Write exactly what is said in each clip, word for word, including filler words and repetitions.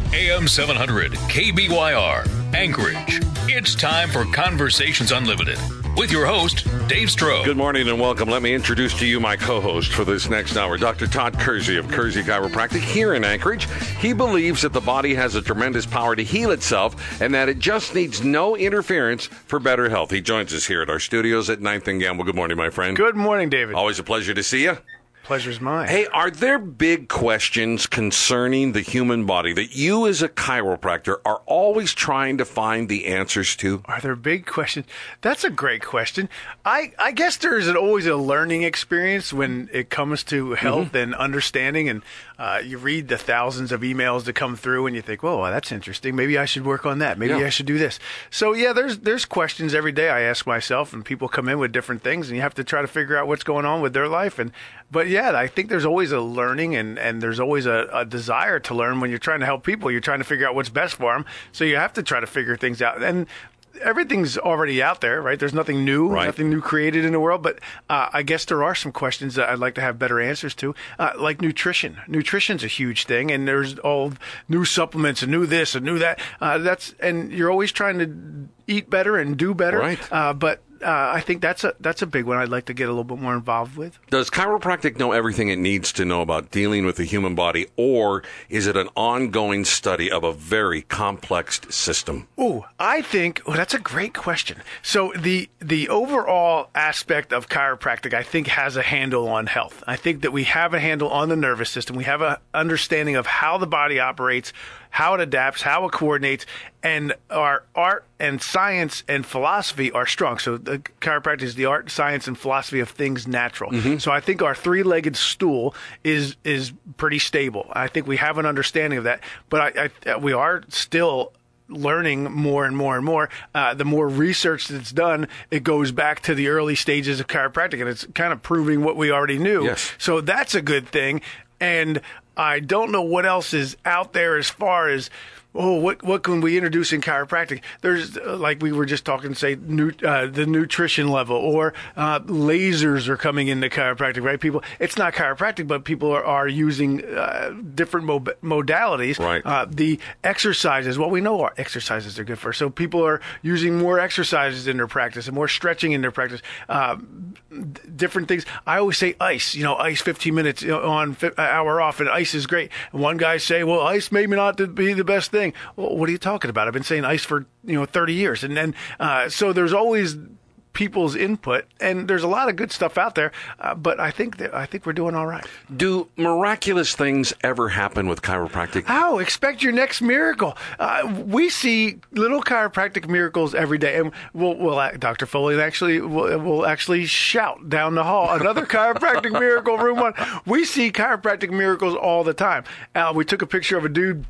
A M seven hundred K B Y R, Anchorage. It's time for Conversations Unlimited with your host, Dave Stroh. Good morning and welcome. Let me introduce to you my co-host for this next hour, Doctor Todd Kersey of Kersey Chiropractic here in Anchorage. He believes that the body has a tremendous power to heal itself and that it just needs no interference for better health. He joins us here at our studios at ninth and Gamble. Good morning, my friend. Good morning, David. Always a pleasure to see you. Pleasure's mine. Hey, are there big questions concerning the human body that you as a chiropractor are always trying to find the answers to? Are there big questions? That's a great question. I, I guess there is an, always a learning experience when it comes to health mm-hmm. and understanding. And uh, you read the thousands of emails that come through and you think, whoa, well, that's interesting. Maybe I should work on that. Maybe yeah. I should do this. So, yeah, there's there's questions every day I ask myself, and people come in with different things, and you have to try to figure out what's going on with their life. And But, yeah, I think there's always a learning and, and there's always a, a desire to learn when you're trying to help people. You're trying to figure out what's best for them. So you have to try to figure things out. And everything's already out there, right? There's nothing new, right. nothing new created in the world. But uh, I guess there are some questions that I'd like to have better answers to, uh, like nutrition. Nutrition's a huge thing, and there's all new supplements and new this and new that. Uh, that's and you're always trying to eat better and do better. Right. Uh, but Uh, I think that's a that's a big one I'd like to get a little bit more involved with. Does chiropractic know everything it needs to know about dealing with the human body, or is it an ongoing study of a very complex system? Oh, I think oh, that's a great question. So the the overall aspect of chiropractic, I think, has a handle on health. I think that we have a handle on the nervous system. We have an understanding of how the body operates, how it adapts, how it coordinates, and our art and science and philosophy are strong. So the chiropractic is the art, science, and philosophy of things natural. Mm-hmm. So I think our three-legged stool is is pretty stable. I think we have an understanding of that, but I, I, we are still learning more and more and more. Uh, the more research that's done, it goes back to the early stages of chiropractic, and it's kind of proving what we already knew. Yes. So that's a good thing. And I don't know what else is out there as far as, oh, what what can we introduce in chiropractic? There's, uh, like we were just talking, say, nu- uh, the nutrition level, or uh, lasers are coming into chiropractic, right? People, it's not chiropractic, but people are, are using uh, different mo- modalities. Right. Uh, the exercises, well, we know our exercises are good for, so people are using more exercises in their practice and more stretching in their practice. Uh, different things. I always say ice, you know, ice fifteen minutes on, hour off, and ice is great. And one guy say, well, ice may not be the best thing. Well, what are you talking about? I've been saying ice for, you know, thirty years. And then, uh, so there's always people's input, and there's a lot of good stuff out there, uh, but I think that I think we're doing all right. Do miraculous things ever happen with chiropractic? Oh, expect your next miracle. Uh, we see little chiropractic miracles every day, and we'll, we'll uh, Doctor Foley actually will will actually shout down the hall, another chiropractic miracle, room one. We see chiropractic miracles all the time. Uh, we took a picture of a dude.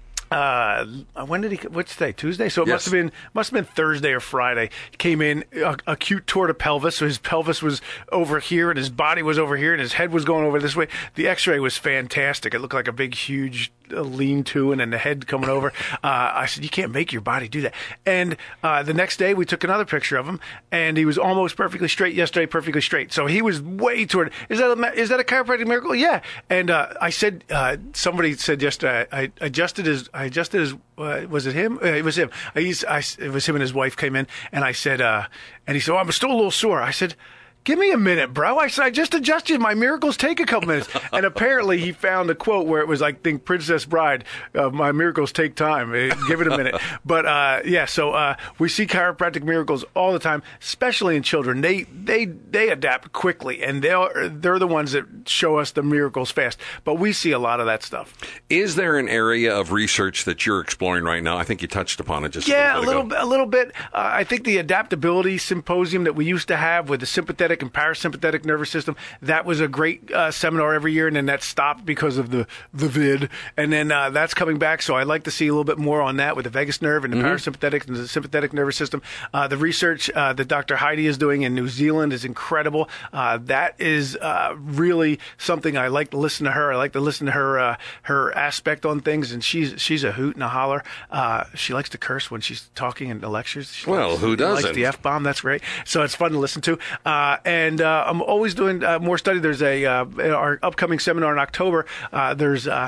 Uh, when did he? What's today? Tuesday. So it yes. must have been must have been Thursday or Friday. He came in uh, acute torta pelvis, so his pelvis was over here and his body was over here and his head was going over this way. The X-ray was fantastic. It looked like a big, huge lean-to, and then the head coming over. Uh, I said, you can't make your body do that. And uh, the next day, we took another picture of him, and he was almost perfectly straight. Yesterday, perfectly straight. So he was way toward. Is that a, is that a chiropractic miracle? Yeah. And uh, I said, uh, somebody said yesterday, I adjusted his. I adjusted his, uh, was it him? Uh, it was him. I, used, I, it was him and his wife came in, and I said, uh, and he said, oh, I'm still a little sore. I said, give me a minute, bro. I said, I just adjusted. My miracles take a couple minutes. And apparently he found a quote where it was like, think Princess Bride, uh, my miracles take time. Uh, give it a minute. But, uh, yeah, so uh, we see chiropractic miracles all the time, especially in children. They they they adapt quickly, and they're, they're the ones that show us the miracles fast. But we see a lot of that stuff. Is there an area of research that you're exploring right now? I think you touched upon it just yeah, a little bit Yeah, a little bit. Uh, I think the adaptability symposium that we used to have with the sympathetic and parasympathetic nervous system, that was a great uh, seminar every year, and then that stopped because of the the vid, and then uh, that's coming back, so I'd like to see a little bit more on that with the vagus nerve and the mm-hmm. parasympathetic and the sympathetic nervous system. Uh, the research uh, that Doctor Heidi is doing in New Zealand is incredible. Uh, that is uh, really something I like to listen to her. I like to listen to her uh, her aspect on things, and she's she's a hoot and a holler. Uh, she likes to curse when she's talking in the lectures. She well, likes, who doesn't? Likes the F-bomb. That's great. So it's fun to listen to. Uh, and uh, I'm always doing uh, more study. There's a uh, our upcoming seminar in October. Uh, there's uh,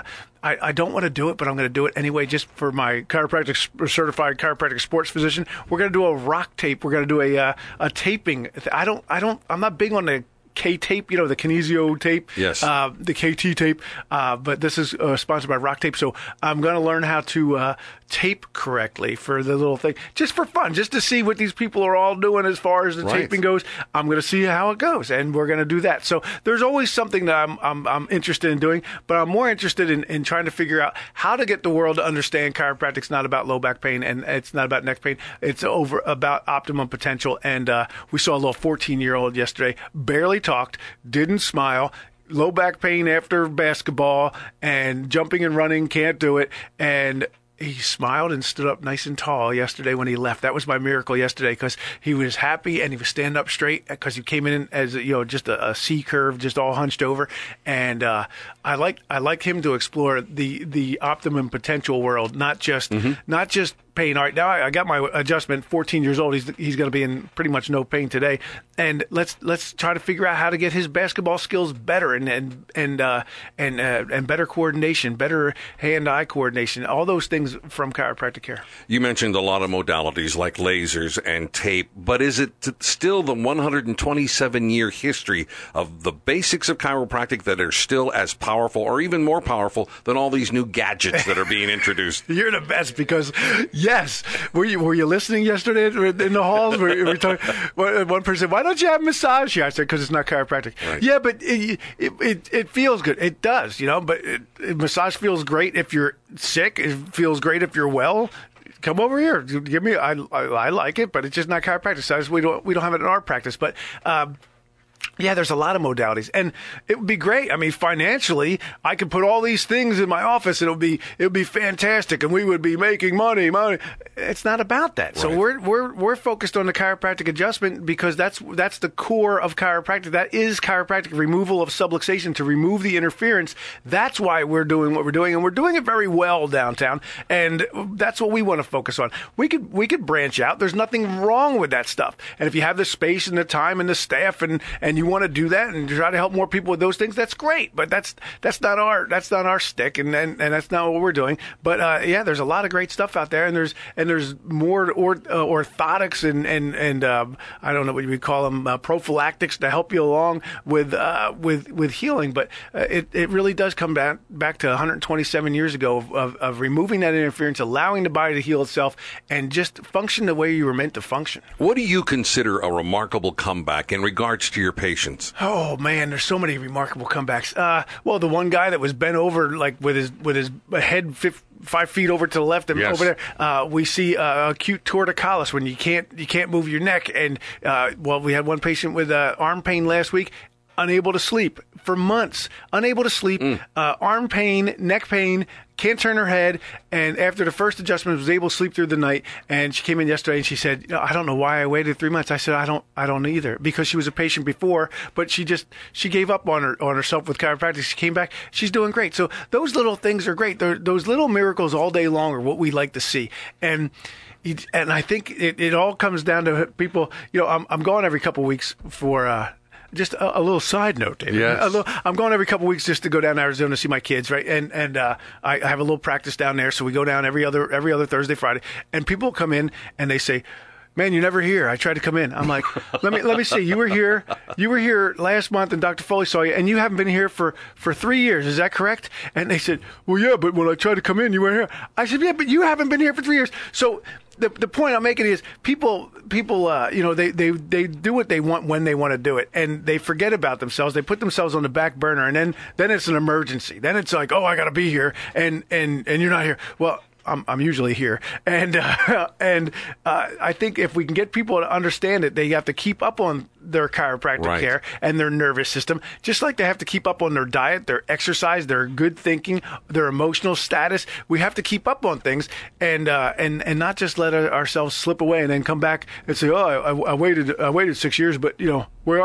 I, I don't want to do it, but I'm going to do it anyway, just for my chiropractic certified chiropractic sports physician. We're going to do a rock tape. We're going to do a uh, a taping. I don't I don't I'm not big on the K-tape, you know, the Kinesio tape, yes, uh, the K T tape, uh, but this is uh, sponsored by Rock Tape, so I'm going to learn how to uh, tape correctly for the little thing, just for fun, just to see what these people are all doing as far as the right. taping goes. I'm going to see how it goes, and we're going to do that. So there's always something that I'm I'm, I'm interested in doing, but I'm more interested in, in trying to figure out how to get the world to understand chiropractic's not about low back pain, and it's not about neck pain. It's over about optimum potential, and uh, we saw a little fourteen-year-old yesterday, barely talked, didn't smile, low back pain after basketball, and jumping and running, can't do it, and he smiled and stood up nice and tall yesterday when he left. That was my miracle yesterday, because he was happy and he was standing up straight, because he came in as, you know, just a, a C curve, just all hunched over. And uh, I like I like him to explore the the optimum potential world, not just mm-hmm. not just pain. All right, now I, I got my adjustment. fourteen years old. He's he's going to be in pretty much no pain today. And let's let's try to figure out how to get his basketball skills better, and and and uh, and uh, and better coordination, better hand-eye coordination, all those things from chiropractic care. You mentioned a lot of modalities like lasers and tape, but is it t- still the one hundred twenty-seven year history of the basics of chiropractic that are still as powerful, or even more powerful, than all these new gadgets that are being introduced? You're the best, because yes, were you were you listening yesterday in the halls? Were, were talking, one person said, "Why don't you have massage here?" I said, "Because it's not chiropractic." Right. Yeah, but it, it it it feels good. It does, you know. But it, it, massage feels great if you're sick. It feels great if you're well. Come over here. Give me. I I, I like it, but it's just not chiropractic. So we don't we don't have it in our practice. But um, yeah, there's a lot of modalities, and it would be great. I mean, financially, I could put all these things in my office, and it would be it would be fantastic, and we would be making money, money. It's not about that. Right. So we're we're we're focused on the chiropractic adjustment, because that's that's the core of chiropractic. That is chiropractic, removal of subluxation to remove the interference. That's why we're doing what we're doing, and we're doing it very well downtown, and that's what we want to focus on. We could we could branch out. There's nothing wrong with that stuff, and if you have the space and the time and the staff, and and you want to do that and try to help more people with those things, that's great. But that's that's not our that's not our stick, and and, and that's not what we're doing. But uh, yeah, there's a lot of great stuff out there, and there's and there's more or, uh, orthotics and and and um, I don't know what you would call them, uh, prophylactics to help you along with uh, with with healing. But uh, it it really does come back back to one hundred twenty-seven years ago of, of, of removing that interference, allowing the body to heal itself, and just function the way you were meant to function. What do you consider a remarkable comeback in regards to your patients? Oh man, there's so many remarkable comebacks. Uh, well, the one guy that was bent over, like with his with his head fifth, five feet over to the left and yes. over there, uh, we see uh, acute torticollis, when you can't you can't move your neck. And uh, well, we had one patient with uh, arm pain last week. Unable to sleep for months, unable to sleep, mm. uh, arm pain, neck pain, can't turn her head. And after the first adjustment, was able to sleep through the night. And she came in yesterday and she said, you know, I don't know why I waited three months. I said, I don't, I don't either, because she was a patient before, but she just, she gave up on her, on herself with chiropractic. She came back. She's doing great. So those little things are great. They're, those little miracles all day long are what we like to see. And, and I think it, it all comes down to people, you know, I'm, I'm going every couple of weeks for, uh, just a, a little side note, David. Yes. A little, I'm going every couple of weeks just to go down to Arizona to see my kids, right? And and uh, I, I have a little practice down there, so we go down every other every other Thursday, Friday. And people come in and they say, "Man, you're never here. I tried to come in." I'm like, "Let me let me see. You were here. You were here last month, and Doctor Foley saw you, and you haven't been here for, for three years. Is that correct?" And they said, "Well, yeah, but when I tried to come in, you weren't here." I said, "Yeah, but you haven't been here for three years." So the the point I'm making is people people uh, you know they, they they do what they want when they want to do it, and they forget about themselves. They put themselves on the back burner, and then then it's an emergency. Then it's like, "Oh, I got to be here," and and and you're not here. Well, I'm I'm usually here, and uh, and uh, I think if we can get people to understand it, they have to keep up on their chiropractic right. care and their nervous system, just like they have to keep up on their diet, their exercise, their good thinking, their emotional status. We have to keep up on things, and uh, and and not just let ourselves slip away and then come back and say, "Oh, I, I waited I waited six years, but you know, where are you?"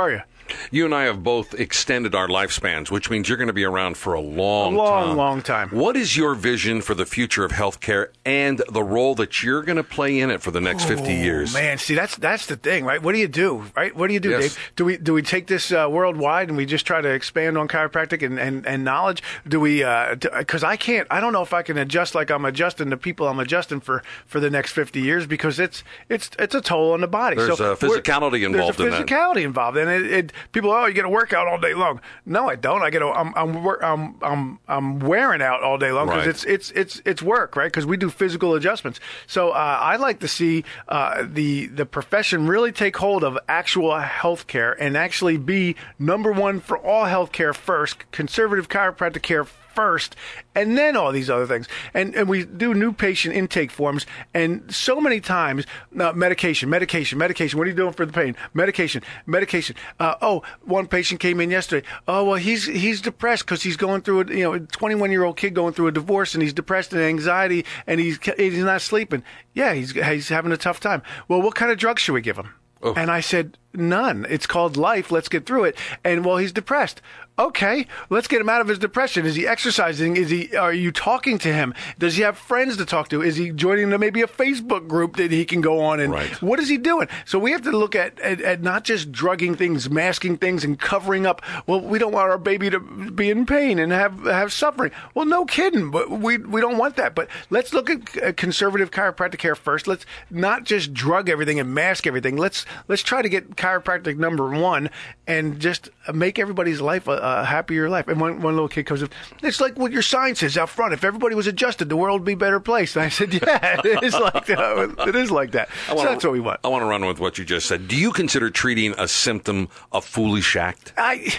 You and I have both extended our lifespans, which means you're going to be around for a long, a long, time. long time. What is your vision for the future of healthcare and the role that you're going to play in it for the next fifty years? Man, see, that's that's the thing, right? What do you do, right? What do you do, Yes. Dave? Do we do we take this uh, worldwide and we just try to expand on chiropractic and, and, and knowledge? Do we? Because I can't. I don't know if I can adjust like I'm adjusting to people I'm adjusting for, for the next fifty years because it's it's it's a toll on the body. There's so a physicality involved There's a in that. physicality involved, and it, it people. Oh, you get to work out all day long. No, I don't. I get. To, I'm I'm wor- I'm I'm I'm wearing out all day long because Right. it's it's it's it's work, right? Because we do physical adjustments. So uh, I like to see uh, the the profession really take hold of actual healthcare and actually be number one for all healthcare first, conservative chiropractic care first, and then all these other things. And and we do new patient intake forms, and so many times, uh, medication, medication, medication. What are you doing for the pain? Medication, medication. Uh, oh, one patient came in yesterday. Oh, well, he's he's depressed because he's going through a, you know, a twenty-one-year-old kid going through a divorce, and he's depressed and anxiety, and he's he's not sleeping. Yeah, he's he's having a tough time. Well, what kind of drugs should we give him? Oh. And I said, none. It's called life. Let's get through it. And well, he's depressed. Okay, let's get him out of his depression. Is he exercising? Is he? Are you talking to him? Does he have friends to talk to? Is he joining maybe a Facebook group that he can go on? And Right. what is he doing? So we have to look at, at, at not just drugging things, masking things, and covering up. Well, we don't want our baby to be in pain and have have suffering. Well, no kidding, but we we don't want that. But let's look at uh, conservative chiropractic care first. Let's not just drug everything and mask everything. Let's let's try to get chiropractic number one and just make everybody's life a, a happier life. And one, one little kid comes up, it's like what your sign says out front. If everybody was adjusted, the world would be a better place. And I said, yeah, it is like that. It is like that. I So wanna- that's what we want. I want to run with what you just said. Do you consider treating a symptom a foolish act? I...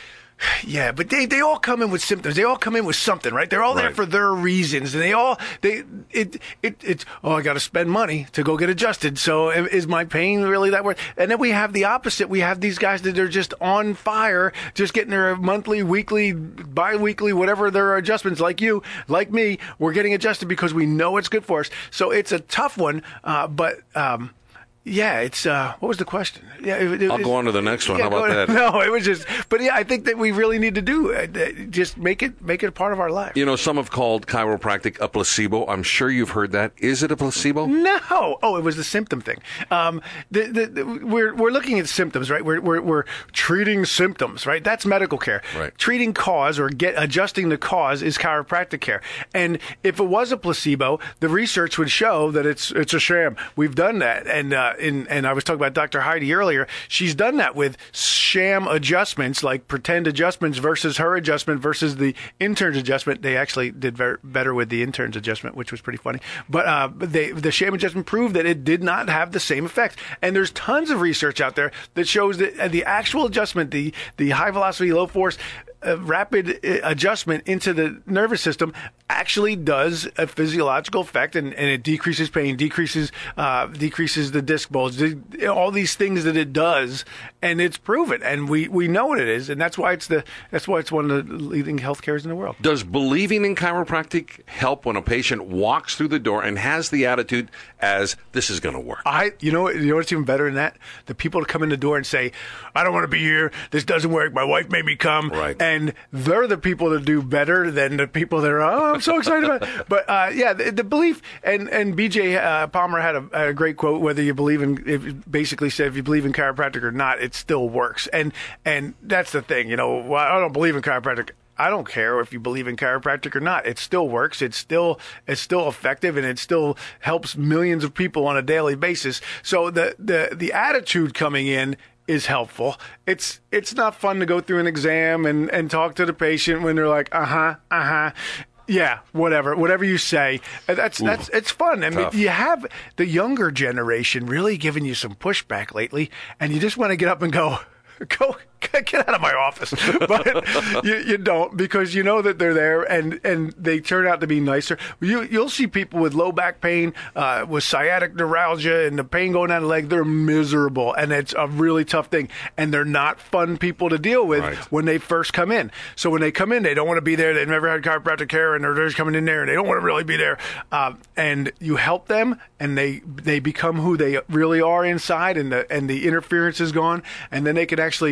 Yeah, but they, they all come in with symptoms. They all come in with something, right? They're all there Right. for their reasons, and they all they it it it's oh, I got to spend money to go get adjusted. So i- is my pain really that worth? And then we have the opposite. We have these guys that are just on fire, just getting their monthly, weekly, bi-weekly, whatever their adjustments. Like you, like me, we're getting adjusted because we know it's good for us. So it's a tough one, uh, but. Um, Yeah, it's, uh, what was the question? Yeah, it, it, I'll go on to the next one. yeah, How about go- that? No, it was just, but yeah, I think that we really need to do, uh, just make it, make it a part of our life. You know, some have called chiropractic a placebo. I'm sure you've heard that. Is it a placebo? No. Oh, it was the symptom thing. Um, the, the, the, we're we're looking at symptoms, right? We're, we're we're treating symptoms, right? That's medical care. Right. Treating cause or get adjusting the cause is chiropractic care. And if it was a placebo, the research would show that it's it's a sham. We've done that, and uh, in and I was talking about Doctor Heidi earlier. She's done that with sham adjustments, like pretend adjustments versus her adjustment versus the intern's adjustment. They actually did very, better with the intern's adjustment, which was pretty funny. But uh, they, the sham adjustment proved that it did not have the same effects. And there's tons of research out there that shows that the actual adjustment, the the high velocity, low force, uh, rapid uh, adjustment into the nervous system actually does a physiological effect, and, and it decreases pain, decreases uh, decreases the disc bulge, the, all these things that it does, and it's proven, and we, we know what it is, and that's why it's the that's why it's one of the leading health cares in the world. Does believing in chiropractic help when a patient walks through the door and has the attitude as this is going to work? I, you know, you know what's even better than that? The people that come in the door and say, "I don't want to be here. This doesn't work. My wife made me come." Right. And they're the people that do better than the people that are, "Oh, I'm so excited about it." But uh, yeah, the, the belief, and and B J uh, Palmer had a, a great quote. Whether you believe in, if, basically said, if you believe in chiropractic or not, it still works. And and that's the thing. You know, well, I don't believe in chiropractic. I don't care if you believe in chiropractic or not. It still works. It's still it's still effective, and it still helps millions of people on a daily basis. So the the the attitude coming in is helpful. It's it's not fun to go through an exam and, and talk to the patient when they're like, uh huh, uh huh. Yeah, whatever, whatever you say. That's that's it's fun. I mean, Tough. you have the younger generation really giving you some pushback lately, and you just want to get up and go, go. Get out of my office. But you, you don't, because you know that they're there, and, and they turn out to be nicer. You, you'll see people with low back pain, uh, with sciatic neuralgia and the pain going down the leg. They're miserable, and it's a really tough thing. And they're not fun people to deal with Right. when they first come in. So when they come in, they don't want to be there. They've never had chiropractic care, and they're just coming in there, and they don't want to really be there. Um, and you help them, and they they become who they really are inside, and the and the interference is gone, and then they can actually be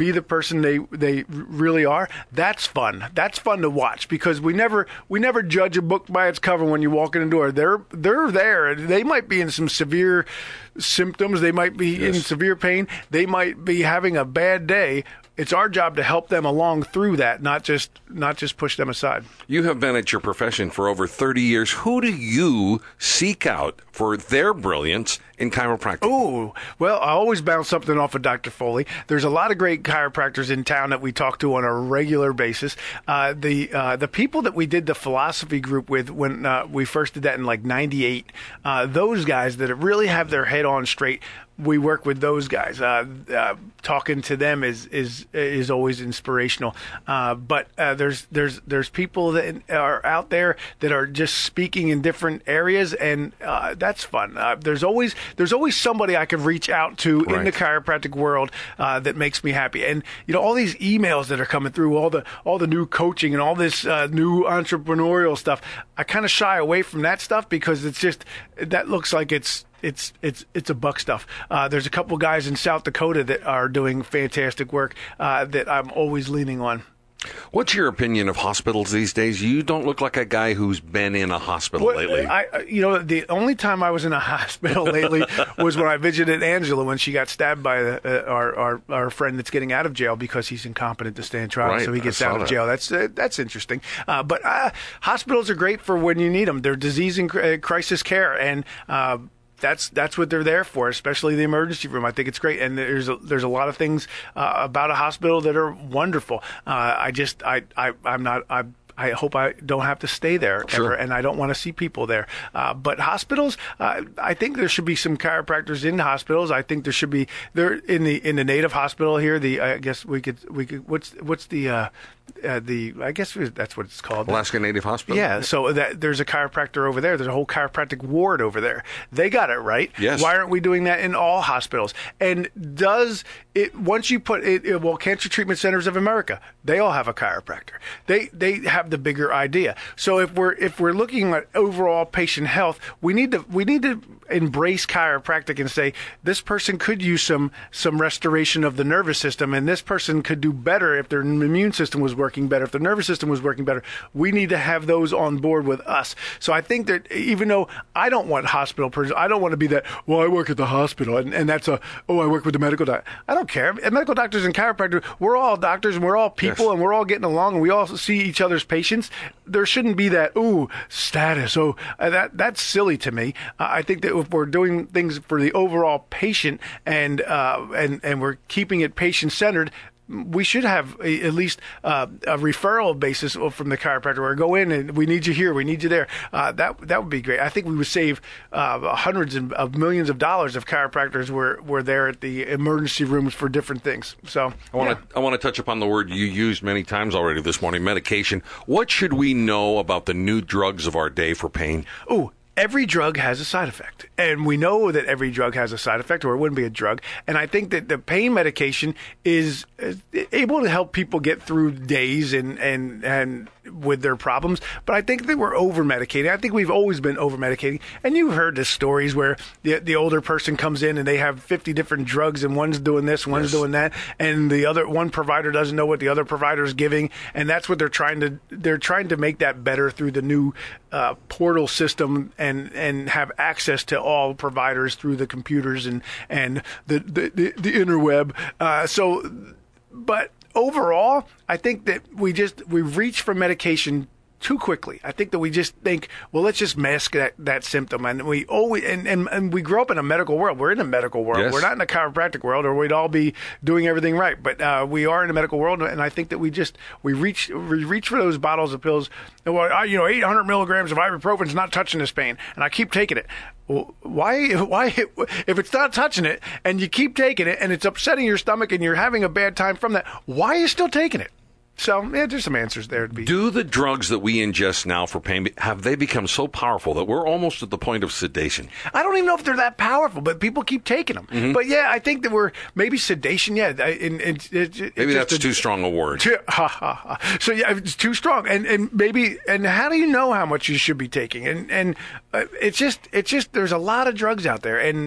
be the person they they really are, that's fun. That's fun to watch because we never we never judge a book by its cover when you walk in the door. They're they're there. They might be in some severe symptoms. They might be yes. in severe pain. They might be having a bad day. It's our job to help them along through that, not just not just push them aside. You have been at your profession for over thirty years. Who do you seek out for their brilliance in chiropractic? Oh, well, I always bounce something off of Doctor Foley. There's a lot of great chiropractors in town that we talk to on a regular basis. Uh, the uh, the people that we did the philosophy group with when uh, we first did that in like ninety-eight, uh, those guys that really have their head on straight, we work with those guys. Uh, uh, talking to them is is is always inspirational. Uh, but uh, there's there's there's people that are out there that are just speaking in different areas, and uh, that's fun. Uh, there's always there's always somebody I could reach out to right. in the chiropractic world uh, that makes me happy. And you know, all these emails that are coming through, all the all the new coaching and all this uh, new entrepreneurial stuff, I kind of shy away from that stuff because it's just that looks like it's. It's it's it's a buck stuff. Uh, there's a couple guys in South Dakota that are doing fantastic work uh, that I'm always leaning on. What's your opinion of hospitals these days? You don't look like a guy who's been in a hospital well, lately. I, you know, the only time I was in a hospital lately was when I visited Angela when she got stabbed by the, uh, our, our our friend that's getting out of jail because he's incompetent to stand trial, right, so he gets out of that. jail. That's uh, that's interesting. Uh, but uh, hospitals are great for when you need them. They're disease and uh, crisis care, and uh, That's that's what they're there for, especially the emergency room. I think it's great, and there's a, there's a lot of things uh, about a hospital that are wonderful. Uh, I just I, I I'm not I. I hope I don't have to stay there sure. ever, and I don't want to see people there. Uh, but hospitals, uh, I think there should be some chiropractors in hospitals. I think there should be there in the in the native hospital here. The I guess we could we could what's what's the uh, uh, the I guess that's what it's called. Alaska Native Hospital. Yeah, so that there's a chiropractor over there. There's a whole chiropractic ward over there. They got it right. Yes. Why aren't we doing that in all hospitals? And does it once you put it, it well, Cancer Treatment Centers of America, they all have a chiropractor. They they have the bigger idea. So if we're if we're looking at overall patient health, we need to we need to embrace chiropractic and say this person could use some some restoration of the nervous system, and this person could do better if their immune system was working better, if their nervous system was working better. We need to have those on board with us. So I think that even though I don't want hospital person, I don't want to be that, well, I work at the hospital and, and that's a, oh, I work with the medical doctor. I don't care. And medical doctors and chiropractors, we're all doctors and we're all people yes. and we're all getting along and we all see each other's patients. There shouldn't be that, ooh, status. Oh, uh, that that's silly to me. Uh, I think that if we're doing things for the overall patient and uh, and and we're keeping it patient-centered, we should have a, at least uh, a referral basis from the chiropractor or go in and we need you here, we need you there. Uh, that that would be great. I think we would save uh, hundreds of millions of dollars if chiropractors were, were there at the emergency rooms for different things. So I want to yeah. I want to touch upon the word you used many times already this morning, medication. What should we know about the new drugs of our day for pain? Oh, every drug has a side effect, and we know that every drug has a side effect or it wouldn't be a drug. And I think that the pain medication is able to help people get through days and, and, and with their problems. But I think that we're over-medicating. I think we've always been over-medicating. And you've heard the stories where the, the older person comes in and they have fifty different drugs and one's doing this, one's yes. doing that, and the other one provider doesn't know what the other provider is giving. And that's what they're trying to, they're trying to make that better through the new uh, portal system and, and have access to all providers through the computers and, and the, the, the, the interweb. Uh, so, but overall, I think that we just, we reach for medication too quickly. I think that we just think, well, let's just mask that, that symptom. And we always, and, and, and we grow up in a medical world. We're in a medical world. Yes. We're not in a chiropractic world, or we'd all be doing everything right. But uh, we are in a medical world, and I think that we just, we reach we reach for those bottles of pills. And, well, I, you know, eight hundred milligrams of ibuprofen is not touching this pain, and I keep taking it. Well, why, why, if it's not touching it, and you keep taking it, and it's upsetting your stomach, and you're having a bad time from that, why are you still taking it? So, yeah, there's some answers there to be. Do the drugs that we ingest now for pain, have they become so powerful that we're almost at the point of sedation? I don't even know if they're that powerful, but people keep taking them. Mm-hmm. But, yeah, I think that we're, maybe sedation, yeah. And, and, it, it, maybe that's a, too strong a word. Too, ha, ha, ha. So, yeah, it's too strong. And, and maybe, and how do you know how much you should be taking? And, and uh, it's just, it's just, there's a lot of drugs out there. And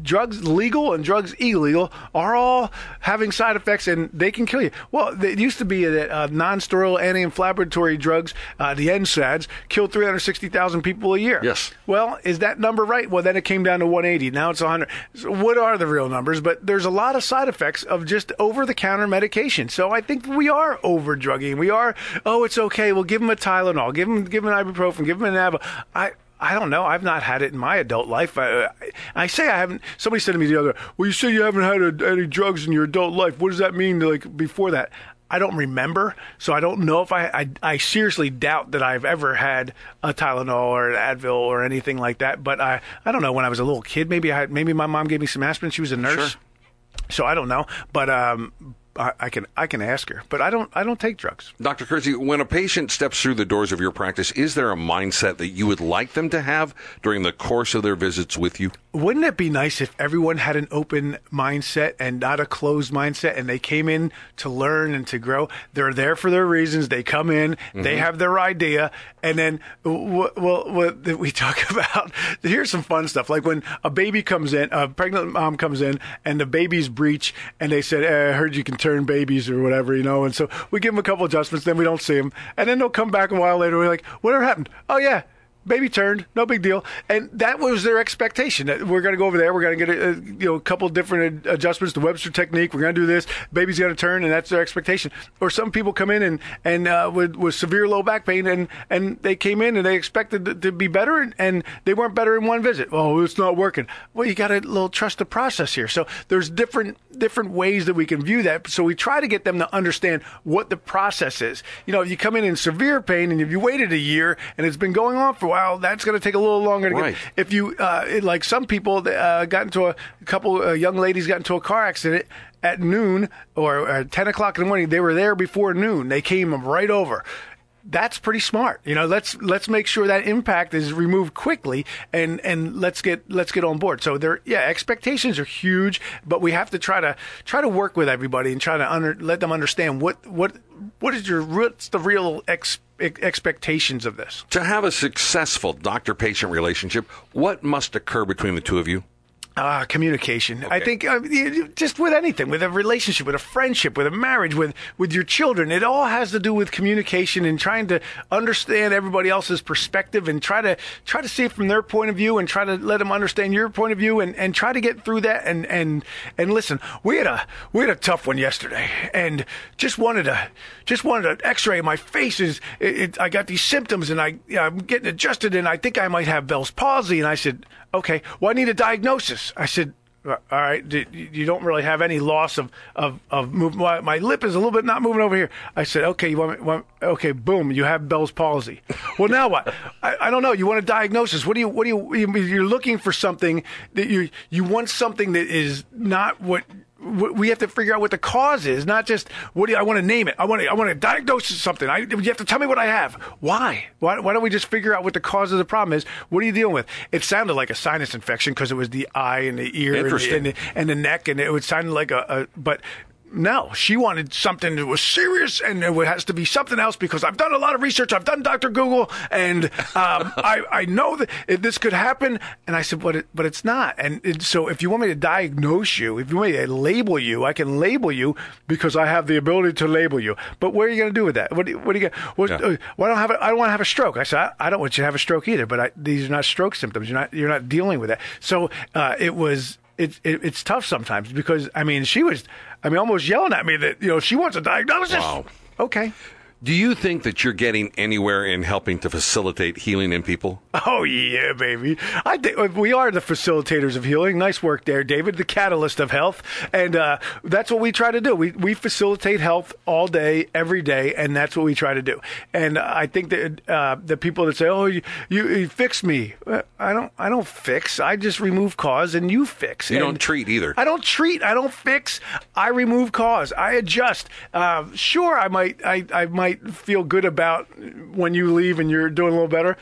drugs legal and drugs illegal are all having side effects, and they can kill you. Well, it used to be that uh, non-steroidal anti-inflammatory drugs, uh, the N SAIDs, killed three hundred sixty thousand people a year. Yes. Well, is that number right? Well, then it came down to one eighty. Now it's one hundred. So what are the real numbers? But there's a lot of side effects of just over-the-counter medication. So I think we are over-drugging. We are, oh, it's okay. We'll give them a Tylenol. Give them, give them an ibuprofen. Give them an Advil. I... I don't know. I've not had it in my adult life. I, I say I haven't. Somebody said to me the other, well, you say you haven't had a, any drugs in your adult life. What does that mean, like, before that? I don't remember, so I don't know if I, I, I seriously doubt that I've ever had a Tylenol or an Advil or anything like that. But I, I don't know. When I was a little kid, maybe I had, maybe my mom gave me some aspirin. She was a nurse. Sure. So I don't know. But um, I, I can I can ask her, but I don't I don't take drugs. Doctor Kersey, when a patient steps through the doors of your practice, is there a mindset that you would like them to have during the course of their visits with you? Wouldn't it be nice if everyone had an open mindset and not a closed mindset, and they came in to learn and to grow? They're there for their reasons. They come in, mm-hmm. they have their idea, and then well, what we talk about. Here's some fun stuff, like when a baby comes in, a pregnant mom comes in, and the baby's breech, and they said, eh, "I heard you can turn babies or whatever, you know." And so we give them a couple adjustments, then we don't see them, and then they'll come back a while later. We're like, "Whatever happened?" "Oh yeah, baby turned, no big deal." And that was their expectation. That we're going to go over there, we're going to get a, a, you know, a couple different adjustments, the Webster technique, we're going to do this, baby's going to turn, and that's their expectation. Or some people come in and, and uh, with, with severe low back pain, and, and they came in and they expected to, to be better, and, and they weren't better in one visit. "Oh, it's not working." Well, you got to little trust the process here. So there's different different ways that we can view that. So we try to get them to understand what the process is. You know, if you come in in severe pain and if you waited a year and it's been going on for a while, that's going to take a little longer to right. get. If you, uh, it, like some people uh, got into a, a couple uh, young ladies got into a car accident at noon or uh, ten o'clock in the morning. They were there before noon. They came right over. That's pretty smart. You know, let's let's make sure that impact is removed quickly, and, and let's get let's get on board. So there, yeah, expectations are huge, but we have to try to try to work with everybody and try to under, let them understand what what what is your what's the real ex, expectations of this. To have a successful doctor-patient relationship, what must occur between the two of you? Uh, communication. Okay. I think uh, just with anything, with a relationship, with a friendship, with a marriage, with, with your children, it all has to do with communication and trying to understand everybody else's perspective and try to try to see it from their point of view and try to let them understand your point of view and, and try to get through that and, and and listen. We had a we had a tough one yesterday and just wanted to just wanted an X-ray. My face is it, it, I got these symptoms and I you know, I'm getting adjusted and I think I might have Bell's palsy. And I said, okay, well, I need a diagnosis. I said, all right, you don't really have any loss of, of, of movement. My lip is a little bit not moving over here. I said, okay, you want, want okay, boom, you have Bell's palsy. Well, now what? I, I don't know. You want a diagnosis. What do you, what do you, you're looking for something that you, you want something that is not what, we have to figure out what the cause is, not just what do you, I want to name it. I want to, I want to diagnose something. I, you have to tell me what I have. Why? Why? Why don't we just figure out what the cause of the problem is? What are you dealing with? It sounded like a sinus infection because it was the eye and the ear and the, and, the, and the neck, and it would sound like a, a but. No, she wanted something that was serious, and it has to be something else because I've done a lot of research. I've done Doctor Google, and um, I, I know that it, this could happen. And I said, but it, but it's not. And it, so if you want me to diagnose you, if you want me to label you, I can label you because I have the ability to label you. But what are you going to do with that? What do you, what do you get? What, yeah. uh, well, I don't have. A, I don't want to have a stroke. I said, I, I don't want you to have a stroke either. But I, these are not stroke symptoms. You're not. You're not dealing with that. So uh, it was. It, it, it's tough sometimes because, I mean, she was, I mean, almost yelling at me that, you know, she wants a diagnosis. Wow. Okay. Do you think that you're getting anywhere in helping to facilitate healing in people? Oh, yeah, baby. I think we are the facilitators of healing. Nice work there, David, the catalyst of health. And uh, that's what we try to do. We we facilitate health all day, every day, and that's what we try to do. And I think that uh, the people that say, oh, you, you, you fix me. I don't I don't fix. I just remove cause and you fix. You and don't treat either. I don't treat. I don't fix. I remove cause. I adjust. Uh, sure, I might I, I might feel good about when you leave and you're doing a little better.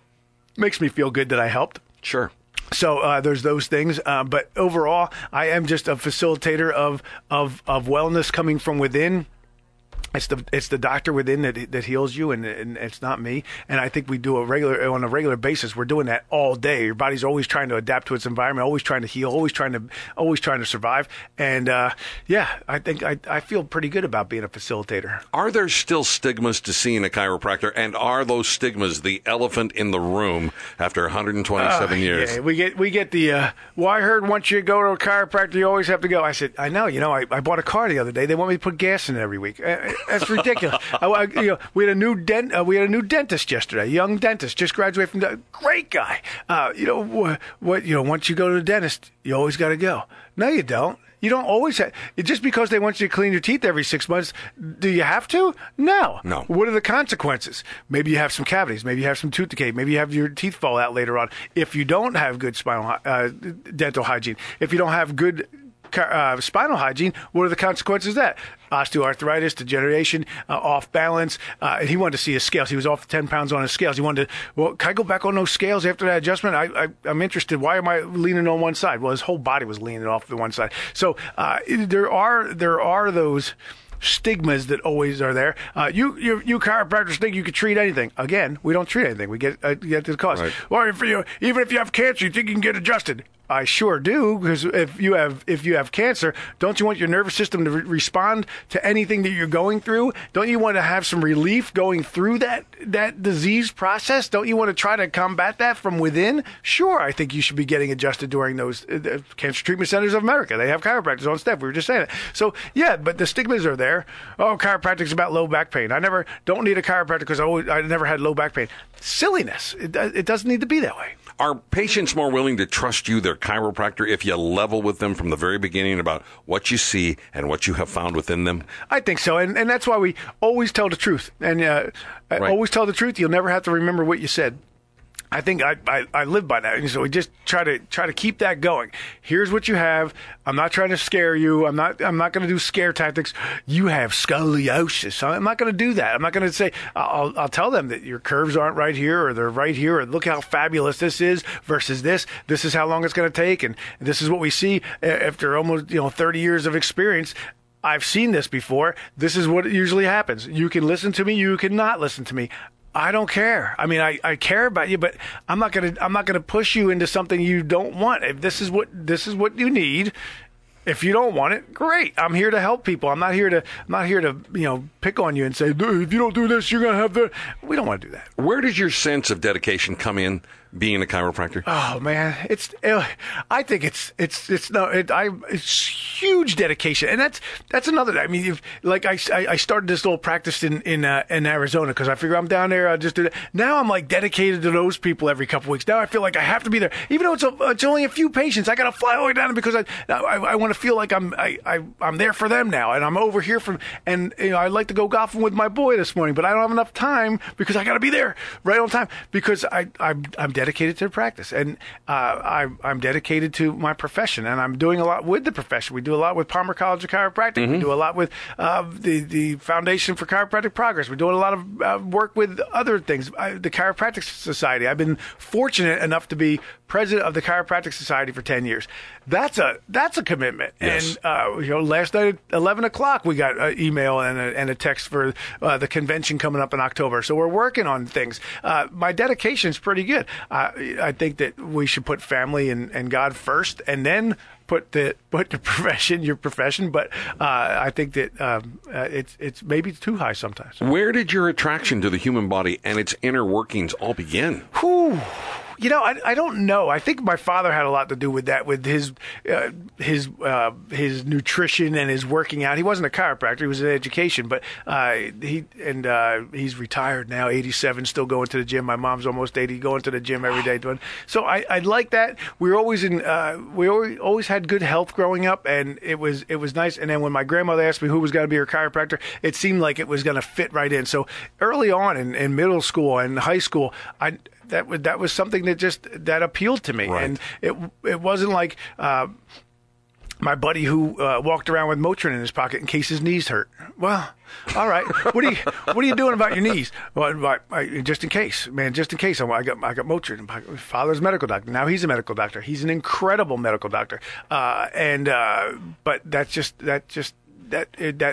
Makes me feel good that I helped. Sure. So uh, there's those things, uh, but overall, I am just a facilitator of of of wellness coming from within. It's the it's the doctor within that that heals you, and, and it's not me. And I think we do a regular on a regular basis. We're doing that all day. Your body's always trying to adapt to its environment, always trying to heal, always trying to always trying to survive. And uh, yeah, I think I I feel pretty good about being a facilitator. Are there still stigmas to seeing a chiropractor, and are those stigmas the elephant in the room after one hundred twenty-seven uh, years? Yeah, we get we get the. Uh, well, I heard once you go to a chiropractor, you always have to go. I said, I know. You know, I, I bought a car the other day. They want me to put gas in it every week. Uh, That's ridiculous. I, I, you know, we had a new dent. Uh, we had a new dentist yesterday. Young dentist, just graduated from the great guy. Uh, you know what, what? You know, once you go to the dentist, you always got to go. No, you don't. You don't always have. Just because they want you to clean your teeth every six months, do you have to? No. No. What are the consequences? Maybe you have some cavities. Maybe you have some tooth decay. Maybe you have your teeth fall out later on. If you don't have good spinal uh, dental hygiene, if you don't have good Uh, spinal hygiene, what are the consequences of that? Osteoarthritis, degeneration, uh, off balance. Uh, and he wanted to see his scales. He was off ten pounds on his scales. He wanted to, well, can I go back on those scales after that adjustment? I, I, I'm interested. Why am I leaning on one side? Well, his whole body was leaning off the one side. So uh, there are there are those stigmas that always are there. Uh, you, you, you chiropractors think you can treat anything. Again, we don't treat anything. We get uh, get to the cost. Right. Or if you, even if you have cancer, you think you can get adjusted. I sure do, because if you have if you have cancer, don't you want your nervous system to re- respond to anything that you're going through? Don't you want to have some relief going through that that disease process? Don't you want to try to combat that from within? Sure, I think you should be getting adjusted during those uh, Cancer Treatment Centers of America. They have chiropractors on staff. We were just saying it. So yeah, but the stigmas are there. Oh, chiropractic's about low back pain. I never don't need a chiropractor because I always, I never had low back pain. Silliness. It, it doesn't need to be that way. Are patients more willing to trust you, their chiropractor, if you level with them from the very beginning about what you see and what you have found within them? I think so, and and that's why we always tell the truth. And uh, Right. always tell the truth. You'll never have to remember what you said. I think I, I, I live by that. And so we just try to try to keep that going. Here's what you have. I'm not trying to scare you. I'm not I'm not going to do scare tactics. You have scoliosis. I'm not going to do that. I'm not going to say, I'll, I'll tell them that your curves aren't right here or they're right here or look how fabulous this is versus this. This is how long it's going to take. And this is what we see after almost, you know, thirty years of experience. I've seen this before. This is what usually happens. You can listen to me. You can not listen to me. I don't care. I mean, I, I care about you, but I'm not gonna I'm not gonna push you into something you don't want. If this is what this is what you need, if you don't want it, great. I'm here to help people. I'm not here to I'm not here to you know pick on you and say, if you don't do this, you're gonna have the. We don't want to do that. Where does your sense of dedication come in? Being a chiropractor? Oh man, it's. Uh, I think it's it's it's no. It, I it's huge dedication, and that's that's another. I mean, if, like I, I started this little practice in in uh, in Arizona because I figure I'm down there. I just do that. Now I'm like dedicated to those people every couple of weeks. Now I feel like I have to be there, even though it's a, it's only a few patients. I got to fly all the way down because I I, I want to feel like I'm I, I I'm there for them now, and I'm over here from. And you know, I'd like to go golfing with my boy this morning, but I don't have enough time because I got to be there right on time because I I'm I'm dedicated to practice, and uh, I, I'm dedicated to my profession, and I'm doing a lot with the profession. We do a lot with Palmer College of Chiropractic. Mm-hmm. We do a lot with uh, the the Foundation for Chiropractic Progress. We're doing a lot of uh, work with other things. I, the Chiropractic Society. I've been fortunate enough to be president of the Chiropractic Society for ten years. That's a that's a commitment. Yes. And uh, you know, last night at eleven o'clock, we got an email and a, and a text for uh, the convention coming up in October. So we're working on things. Uh, my dedication is pretty good. Uh, I think that we should put family and, and God first, and then put the put the profession, your profession. But uh, I think that um, uh, it's it's maybe too high sometimes. Where did your attraction to the human body and its inner workings all begin? Whew. You know, I, I don't know. I think my father had a lot to do with that, with his uh, his uh, his nutrition and his working out. He wasn't a chiropractor; he was in education, but uh, he and uh, he's retired now, eighty-seven, still going to the gym. My mom's almost eighty, going to the gym every day. Doing so. I, I like that. We were always in. Uh, we always, always had good health growing up, and it was it was nice. And then when my grandmother asked me who was going to be her chiropractor, it seemed like it was going to fit right in. So early on in, in middle school and high school, I. That was that was something that just that appealed to me, right. And it it wasn't like uh, my buddy who uh, walked around with Motrin in his pocket in case his knees hurt. Well, all right, what are you what are you doing about your knees? Well, I, I, just in case, man, just in case. I, I got I got Motrin. My father's a medical doctor. Now he's a medical doctor. He's an incredible medical doctor. Uh, and uh, but that's just that just that that.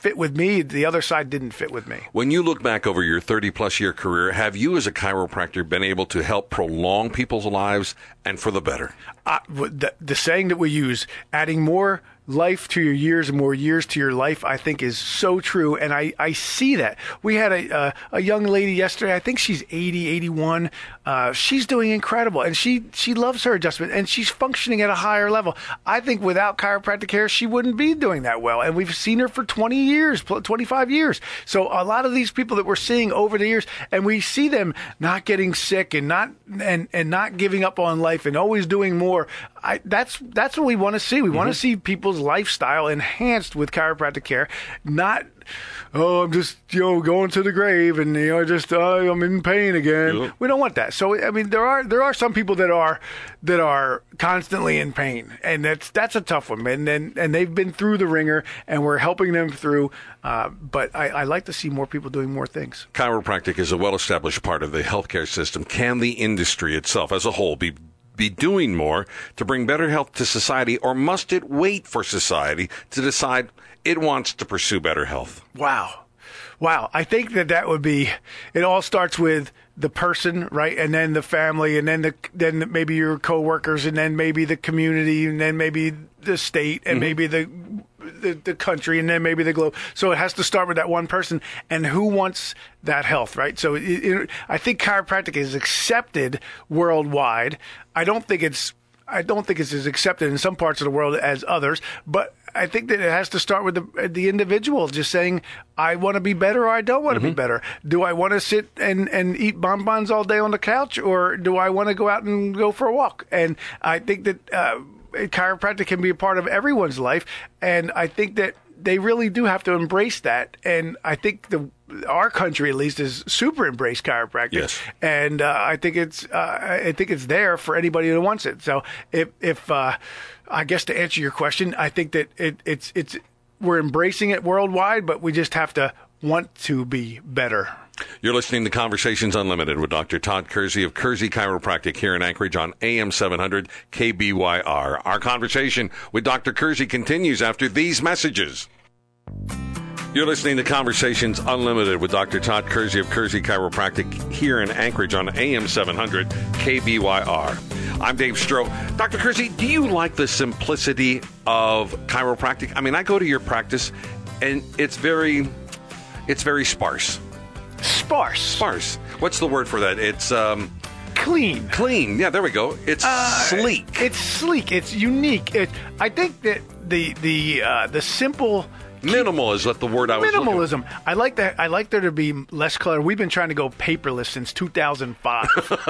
fit with me. The other side didn't fit with me. When you look back over your thirty-plus year career, have you as a chiropractor been able to help prolong people's lives and for the better? Uh, the, the saying that we use, adding more life to your years and more years to your life, I think is so true. And I, I see that. We had a, uh, a young lady yesterday, I think she's eighty, eighty-one. Uh, she's doing incredible. And she, she loves her adjustment and she's functioning at a higher level. I think without chiropractic care, she wouldn't be doing that well. And we've seen her for twenty years, twenty-five years. So a lot of these people that we're seeing over the years, and we see them not getting sick and not, and, and not giving up on life and always doing more. I, that's, that's what we want to see. We mm-hmm. want to see people's lifestyle enhanced with chiropractic care, not, oh, I'm just, you know, going to the grave and, you know, just, uh, I'm in pain again. Yep. We don't want that. So, I mean, there are, there are some people that are, that are constantly in pain, and that's, that's a tough one, and, and, and they've been through the ringer and we're helping them through. Uh, but I, I like to see more people doing more things. Chiropractic is a well-established part of the healthcare system. Can the industry itself as a whole be be doing more to bring better health to society, or must it wait for society to decide it wants to pursue better health? Wow. Wow. I think that that would be, it all starts with the person, right? And then the family, and then the, then maybe your coworkers, and then maybe the community, and then maybe the state, and mm-hmm. maybe the, the, the country, and then maybe the globe. So it has to start with that one person, and who wants that health, right? So it, it, I think chiropractic is accepted worldwide. I don't think it's, I don't think it's as accepted in some parts of the world as others, but I think that it has to start with the the individual just saying, I want to be better or I don't want to mm-hmm. be better. Do I want to sit and, and eat bonbons all day on the couch, or do I want to go out and go for a walk? And I think that uh, chiropractic can be a part of everyone's life, and I think that they really do have to embrace that. And I think the our country, at least, is super embrace chiropractic. Yes. And uh, I think it's uh, I think it's there for anybody who wants it. So if if uh, I guess to answer your question, I think that it, it's it's we're embracing it worldwide, but we just have to want to be better. You're listening to Conversations Unlimited with Doctor Todd Kersey of Kersey Chiropractic here in Anchorage on A M seven hundred K B Y R. Our conversation with Doctor Kersey continues after these messages. You're listening to Conversations Unlimited with Doctor Todd Kersey of Kersey Chiropractic here in Anchorage on A M seven hundred K B Y R. I'm Dave Stroh. Doctor Kersey, do you like the simplicity of chiropractic? I mean, I go to your practice, and it's very, it's very sparse. Sparse. Sparse. What's the word for that? It's um, clean. Clean. Yeah, there we go. It's uh, sleek. It's sleek. It's unique. It, I think that the the uh, the simple. Minimal is what the word I was Minimalism. looking. I like that. I like there to be less color. We've been trying to go paperless since two thousand five,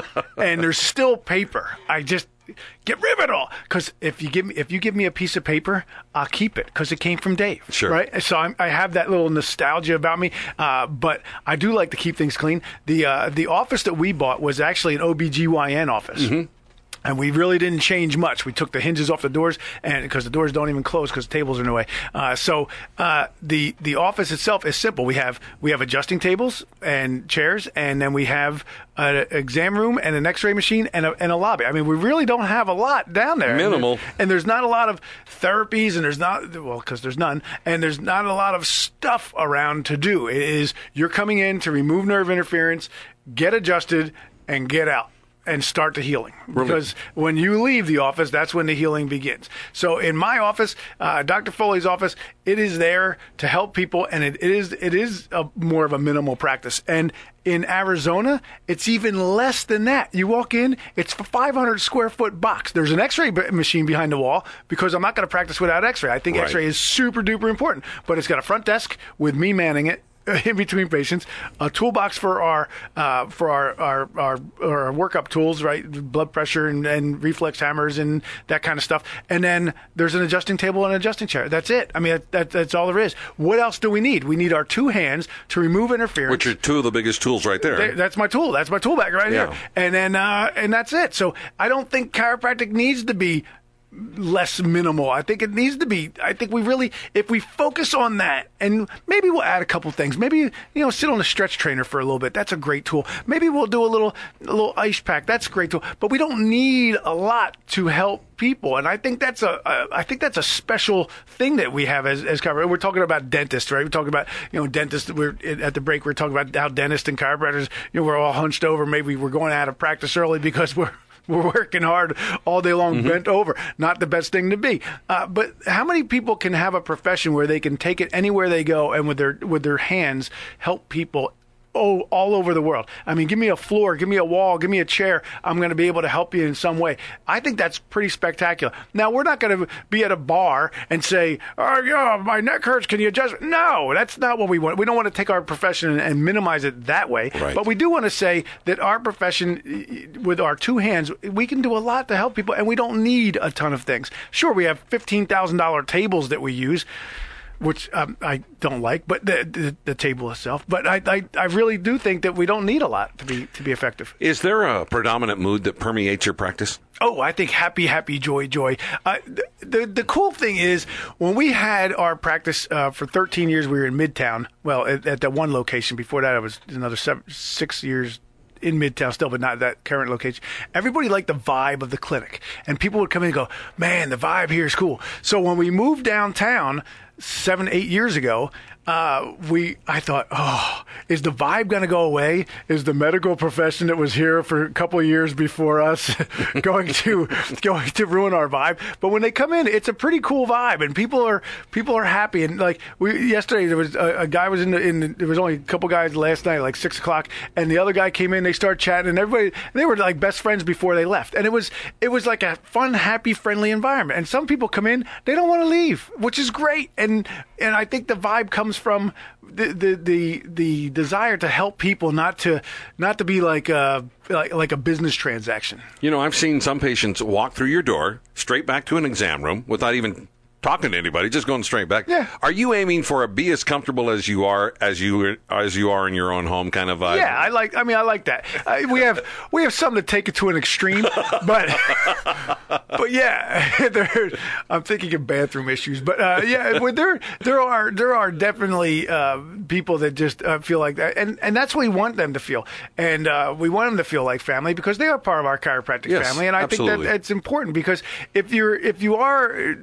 and there's still paper. I just get rid of it all, because if you give me if you give me a piece of paper, I'll keep it because it came from Dave. Sure. Right. So I'm, I have that little nostalgia about me, uh, but I do like to keep things clean. The uh, the office that we bought was actually an O B G Y N office. Mm-hmm. And we really didn't change much. We took the hinges off the doors, and because the doors don't even close because the tables are in the way. Uh, so uh, the the office itself is simple. We have we have adjusting tables and chairs, and then we have an exam room and an X-ray machine and a, and a lobby. I mean, we really don't have a lot down there. Minimal. And, there, and there's not a lot of therapies, and there's not well because there's none, and there's not a lot of stuff around to do. It is you're coming in to remove nerve interference, get adjusted, and get out. And start the healing. Really? Because when you leave the office, that's when the healing begins. So in my office, uh, Doctor Foley's office, it is there to help people, and it, it is it is a, more of a minimal practice. And in Arizona, it's even less than that. You walk in, it's a five hundred square foot box. There's an X-ray b- machine behind the wall because I'm not going to practice without X-ray. I think right. X-ray is super duper important. But it's got a front desk with me manning it. In between patients, a toolbox for our uh, for our our, our our workup tools, right? Blood pressure and, and reflex hammers and that kind of stuff. And then there's an adjusting table and an adjusting chair. That's it. I mean, that, that, that's all there is. What else do we need? We need our two hands to remove interference. Which are two of the biggest tools right there. They, that's my tool. That's my tool bag right yeah. here. And then uh, and that's it. So I don't think chiropractic needs to be less minimal. I think it needs to be. I think we really, if we focus on that, and maybe we'll add a couple things. Maybe, you know, sit on a stretch trainer for a little bit. That's a great tool. Maybe we'll do a little, a little ice pack. That's a great tool. But we don't need a lot to help people, and I think that's a, a I think that's a special thing that we have as as chiropractors. We're talking about dentists, right? We're talking about, you know, dentists. We're at the break. We're talking about how dentists and chiropractors, you know, we're all hunched over. Maybe we're going out of practice early because we're we're working hard all day long, mm-hmm. bent over. Not the best thing to be. Uh, but how many people can have a profession where they can take it anywhere they go and with their with their hands help people? Oh, all over the world. I mean, give me a floor, give me a wall, give me a chair. I'm going to be able to help you in some way. I think that's pretty spectacular. Now, we're not going to be at a bar and say, oh, yeah, my neck hurts. Can you adjust? No, that's not what we want. We don't want to take our profession and, and minimize it that way. Right. But we do want to say that our profession, with our two hands, we can do a lot to help people, and we don't need a ton of things. Sure, we have fifteen thousand dollars tables that we use, which um, I don't like, but the, the the table itself. But I, I I really do think that we don't need a lot to be to be effective. Is there a predominant mood that permeates your practice? Oh, I think happy, happy, joy, joy. Uh, the, the the cool thing is when we had our practice uh, for thirteen years, we were in Midtown. Well, at, at that one location. Before that, it was another seven, six years in Midtown still, but not that current location. Everybody liked the vibe of the clinic, and people would come in and go, man, the vibe here is cool. So when we moved downtown seven, eight years ago, uh, we, I thought, oh, is the vibe going to go away? Is the medical profession that was here for a couple of years before us going to going to ruin our vibe? But when they come in, it's a pretty cool vibe, and people are people are happy. And like we yesterday, there was a, a guy was in the, in the, there was only a couple guys last night, like six o'clock, and the other guy came in. They started chatting, and everybody they were like best friends before they left, and it was it was like a fun, happy, friendly environment. And some people come in, they don't want to leave, which is great. And and I think the vibe comes from the, the the the desire to help people, not to not to be like a like, like a business transaction. You know, I've seen some patients walk through your door straight back to an exam room without even talking to anybody, just going straight back. Yeah. Are you aiming for a be as comfortable as you are as you as you are in your own home kind of vibe? Yeah, I like. I mean, I like that. Uh, we have we have some that take it to an extreme, but but yeah, there, I'm thinking of bathroom issues. But uh, yeah, well, there there are there are definitely uh, people that just uh, feel like that, and and that's what we want them to feel, and uh, we want them to feel like family because they are part of our chiropractic yes, family, and I absolutely. think that it's important because if you're if you are.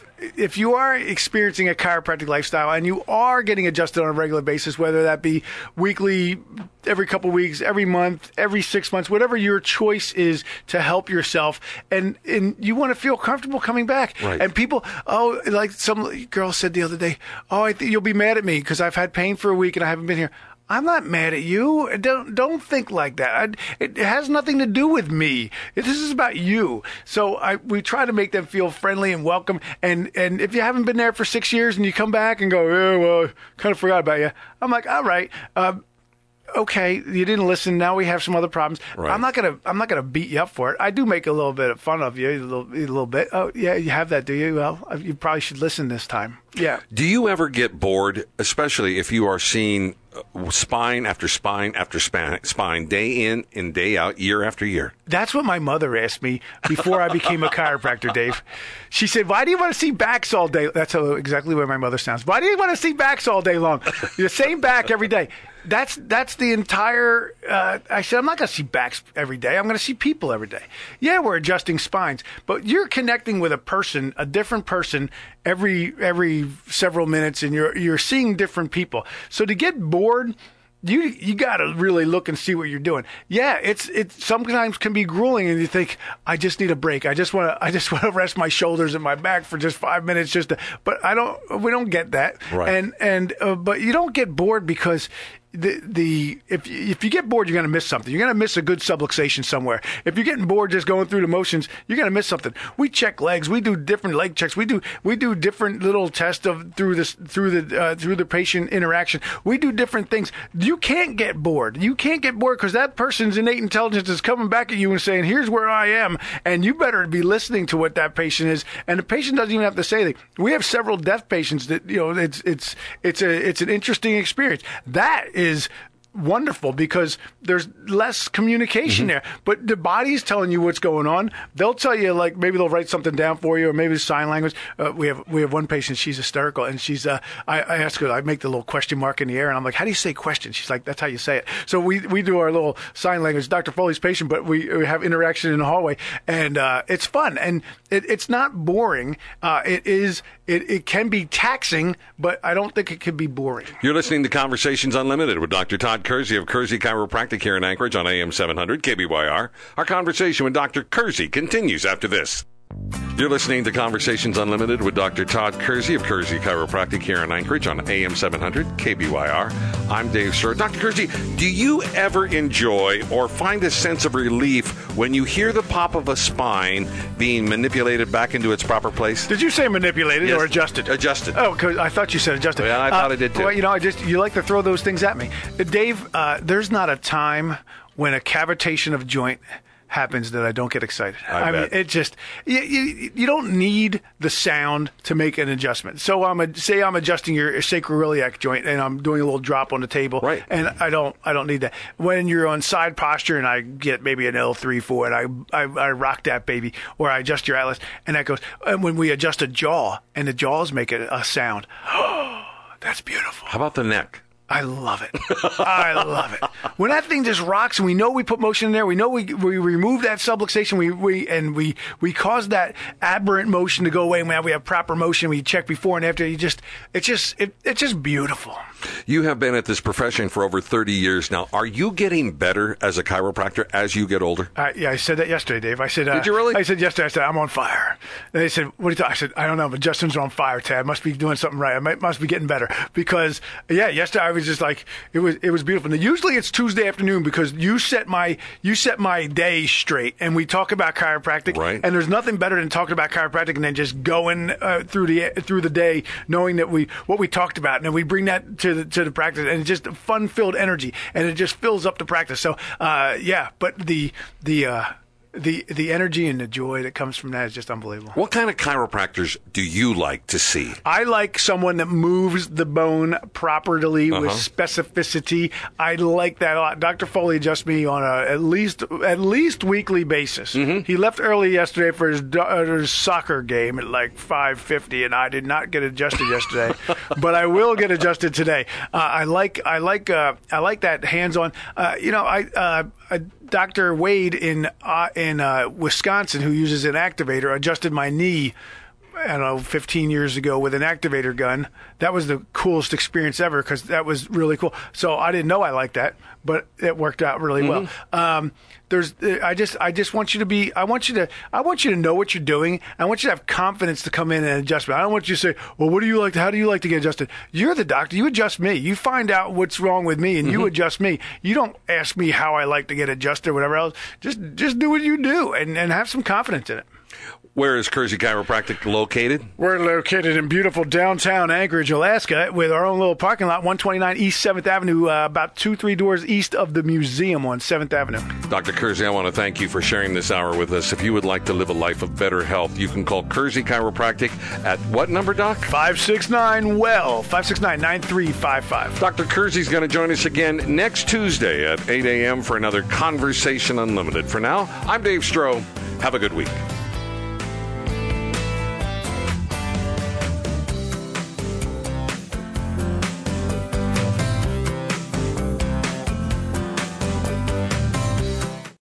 If you are experiencing a chiropractic lifestyle and you are getting adjusted on a regular basis, whether that be weekly, every couple of weeks, every month, every six months, whatever your choice is to help yourself, and, and you want to feel comfortable coming back. Right. And people, oh, like some girl said the other day, oh, I think you'll be mad at me because I've had pain for a week and I haven't been here. I'm not mad at you. Don't don't think like that. I, it has nothing to do with me. This is about you. So I, we try to make them feel friendly and welcome. And, and if you haven't been there for six years and you come back and go, yeah, well, kind of forgot about you. I'm like, all right. Uh, okay, you didn't listen. Now we have some other problems. Right. I'm not gonna. I'm not gonna beat you up for it. I do make a little bit of fun of you, a little, a little bit. Oh, yeah, you have that, do you? Well, you probably should listen this time. Yeah. Do you ever get bored, especially if you are seeing spine after spine after spine, spine day in and day out, year after year? That's what my mother asked me before I became a chiropractor, Dave. She said, why do you want to see backs all day? That's how, exactly where my mother sounds. Why do you want to see backs all day long? The same back every day. That's that's the entire, uh, I said, I'm not going to see backs every day. I'm going to see people every day. Yeah, we're adjusting spines, but you're connecting with a person, a different person every every several minutes, and you're you're seeing different people. So to get bored, you you got to really look and see what you're doing. Yeah, it's it sometimes can be grueling, and you think, I just need a break. I just want to I just want to rest my shoulders and my back for just five minutes, just to, but I don't. We don't get that, right. and and uh, but you don't get bored because. The the if you, if you get bored, you're going to miss something. You're going to miss a good subluxation somewhere. If you're getting bored just going through the motions, you're going to miss something. We check legs. We do different leg checks. We do we do different little tests of through this through the uh, through the patient interaction. We do different things. You can't get bored. You can't get bored because that person's innate intelligence is coming back at you and saying, "Here's where I am," and you better be listening to what that patient is. And the patient doesn't even have to say anything. We have several deaf patients that you know it's it's it's a it's an interesting experience. That is. Is wonderful because there's less communication mm-hmm. there. But the body's telling you what's going on. They'll tell you, like, maybe they'll write something down for you, or maybe sign language. Uh, we have we have one patient, she's hysterical, and she's, uh, I, I ask her, I make the little question mark in the air, and I'm like, how do you say question? She's like, that's how you say it. So we, we do our little sign language, Doctor Foley's patient, but we, we have interaction in the hallway, and uh, it's fun, and it, it's not boring. Uh, it is, it, it can be taxing, but I don't think it can be boring. You're listening to Conversations Unlimited with Doctor Todd Kersey of Kersey Chiropractic here in Anchorage on A M seven hundred K B Y R. Our conversation with Doctor Kersey continues after this. You're listening to Conversations Unlimited with Doctor Todd Kersey of Kersey Chiropractic here in Anchorage on A M seven hundred K B Y R. I'm Dave Stroh. Doctor Kersey, do you ever enjoy or find a sense of relief when you hear the pop of a spine being manipulated back into its proper place? Did you say manipulated Yes. or adjusted? Adjusted. Oh, cause I thought you said adjusted. Yeah, I thought uh, I did too. Well, you know, I just you like to throw those things at me, uh, Dave. Uh, there's not a time when a cavitation of joint happens that I don't get excited. I, I bet. mean, it just you, you, you don't need the sound to make an adjustment. So I'm a, say I'm adjusting your sacroiliac joint and I'm doing a little drop on the table, right? And I don't I don't need that. When you're on side posture and I get maybe an L three four and I, I I rock that baby, or I adjust your atlas and that goes. And when we adjust a jaw and the jaws make a, a sound, oh, that's beautiful. How about the neck? I love it. I love it. When that thing just rocks, and we know we put motion in there, we know we we remove that subluxation, we we and we we cause that aberrant motion to go away. And we have we have proper motion. We check before and after. You just it's just it, it's just beautiful. You have been at this profession for over thirty years now. Are you getting better as a chiropractor as you get older? Uh, yeah, I said that yesterday, Dave. I said, uh, Did you really? I said yesterday, I said, I'm on fire. And they said, what do you think? I said, I don't know, but Justin's on fire, Tad. I must be doing something right. I might, must be getting better. Because, yeah, yesterday I was just like, it was it was beautiful. Now, usually it's Tuesday afternoon because you set my you set my day straight, and we talk about chiropractic. Right. And there's nothing better than talking about chiropractic and then just going uh, through the through the day, knowing that we what we talked about, and then we bring that to the to the practice, and it's just fun-filled energy, and it just fills up the practice. So, uh, yeah, but the the uh, the the energy and the joy that comes from that is just unbelievable. What kind of chiropractors do you like to see? I like someone that moves the bone properly Uh-huh. with specificity. I like that a lot. Doctor Foley adjusts me on a at least at least weekly basis. Mm-hmm. He left early yesterday for his, uh, his soccer game at like five fifty, and I did not get adjusted yesterday, but I will get adjusted today. Uh, I like I like uh, I like that hands-on. Uh, you know, I. Uh, uh, Doctor Wade in uh, in uh, Wisconsin, who uses an activator, adjusted my knee, I don't know, fifteen years ago with an activator gun. That was the coolest experience ever because that was really cool. So I didn't know I liked that, but it worked out really Mm-hmm. well. Um, there's, I just, I just want you to be, I want you to, I want you to know what you're doing. I want you to have confidence to come in and adjust me. I don't want you to say, well, what do you like? To, how do you like to get adjusted? You're the doctor. You adjust me. You find out what's wrong with me, and Mm-hmm. you adjust me. You don't ask me how I like to get adjusted or whatever else. Just, just do what you do, and, and have some confidence in it. Where is Kersey Chiropractic located? We're located in beautiful downtown Anchorage, Alaska, with our own little parking lot, one twenty-nine East seventh Avenue, uh, about two, three doors east of the museum on seventh Avenue. Doctor Kersey, I want to thank you for sharing this hour with us. If you would like to live a life of better health, you can call Kersey Chiropractic at what number, Doc? five six nine, W E L L, five six nine, nine three five five. Doctor Kersey's going to join us again next Tuesday at eight a.m. for another Conversation Unlimited. For now, I'm Dave Stroh. Have a good week.